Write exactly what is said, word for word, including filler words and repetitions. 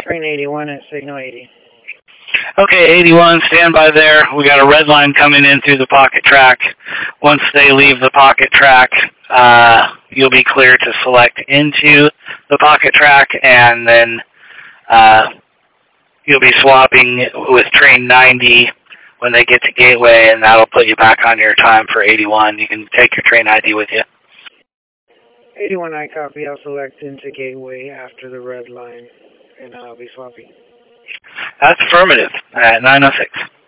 Train eighty-one at signal eighty. Okay, eighty-one, stand by there. We got a red line coming in through the pocket track. Once they leave the pocket track, uh, you'll be clear to select into the pocket track, and then uh, you'll be swapping with train ninety when they get to Gateway, and that'll put you back on your time for eighty-one. You can take your train I D with you. eighty-one, I copy. I'll select into Gateway after the red line, and I'll be swapping. That's affirmative at nine oh six.